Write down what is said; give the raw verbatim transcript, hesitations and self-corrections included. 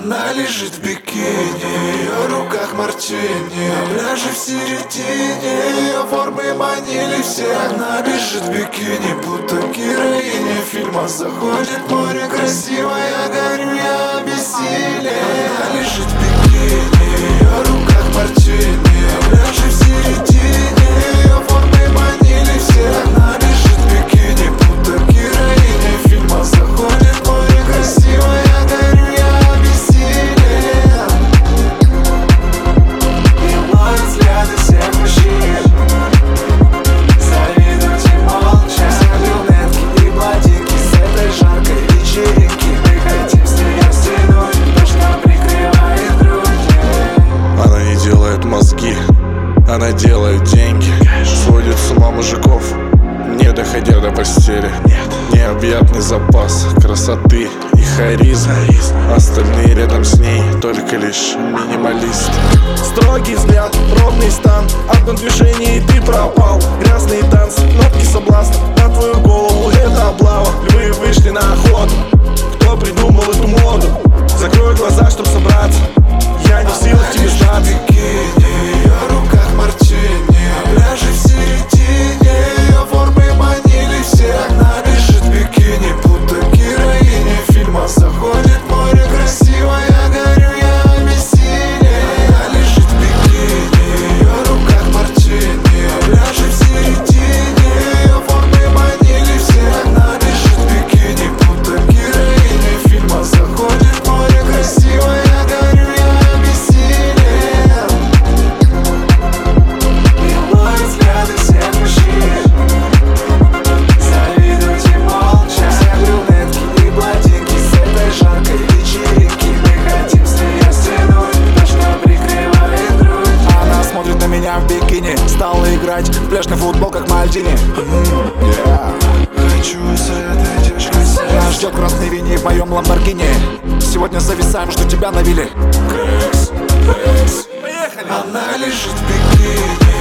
Она лежит в бикини, ее руках мартини, на пляже в середине, ее формы манили всех. Она бежит в бикини, будто героиня фильма. Заходит в море красивая, горю я обессилен. Она лежит в бикини, ее руках мартини, на пляже в середине, ее формы манили всех. Она бежит в бикини, будто героиня фильма. Заходит в море красивая, горю я обессилен. И мой взгляд из всех мужчин завидуйте молча. Все брюнетки и блондинки с этой жаркой вечеринки. Мы хотим с нее стянуть то, что прикрывает грудь. Она не делает мозги, она делает деньги. Сводит с ума мужиков, не доходя до постели. Необъятный запас красоты и харизмы. Остальные рядом с ней только лишь минималисты. Строгий взгляд, ровный стан, одно движение и ты пропал. Грязные танцы, нотки соблазна, на твою голову это облава. Львы вышли на охоту, кто придумал эту моду? Закрой глаза, чтоб собраться, я не в силах тебе сдаться. Ее руках мартини, на пляже в середине, ее формы манили всех. Она бежит в бикини, будто героиня фильма. Заходит в море красивая, горю я обессилен. Она лежит в бикини, ее руках мартини, на пляже в середине, ее формы манили всех. Она бежит в бикини, будто героиня фильма. Заходит в море красивая, горю я обессилен. И мой взгляд из всех мужчин завидуйте молча. Все брюнетки и блондинки с этой жаркой вечеринки. Мы хотим с нее стянуть то, что прикрывает грудь. Она смотрит на меня в бикини, стала играть в пляжный футбол, как Мальдини. Yeah. Хочу с этой девушкой секс. Нас ждет красный вини в моем Ламборгини. Сегодня зависаем, что тебя навели. Поехали! Она лежит в бикини,